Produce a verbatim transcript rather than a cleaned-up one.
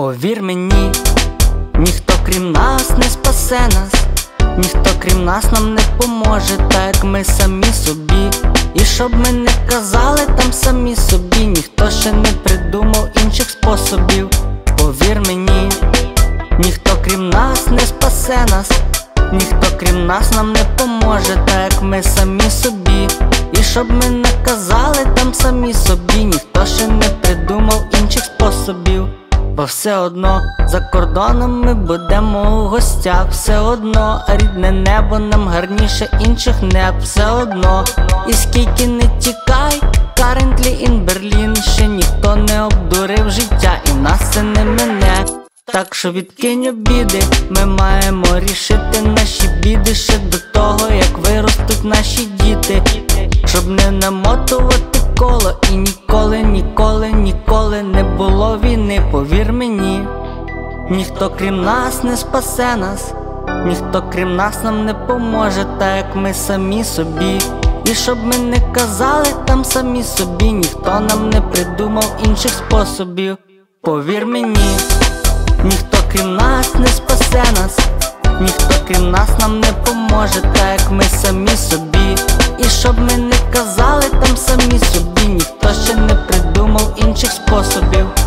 Повір мені, ніхто крім нас не спасе нас, ніхто крім нас нам не поможе, так як ми самі собі. І щоб ми не казали там самі собі, ніхто ще не придумав інших способів. Повір мені, ніхто крім нас не спасе нас, ніхто крім нас нам не поможе, так як ми самі собі. І щоб ми не казали там самі собі, ніхто ще не придумав інших способів. Бо все одно за кордоном ми будемо у гостях, все одно рідне небо нам гарніше інших неб, все одно. І скільки не тікай, currently in Berlin, ще ніхто не обдурив життя, і нас це не мине. Так що відкинь обіди, ми маємо рішити наші біди ще до того, як виростуть наші діти. Щоб не намотувати коло і ніколи, ніколи, ніколи не було війни, повір мені. Ніхто крім нас не спасе нас, ніхто крім нас нам не поможе, так як ми самі собі. І щоб ми не казали там самі собі, ніхто нам не придумав інших способів. Повір мені, ніхто крім нас не спасе нас, ніхто крім нас нам не поможе, так як ми самі собі. І щоб ми не казали там самі собі, ніхто ще не придумав інших способів.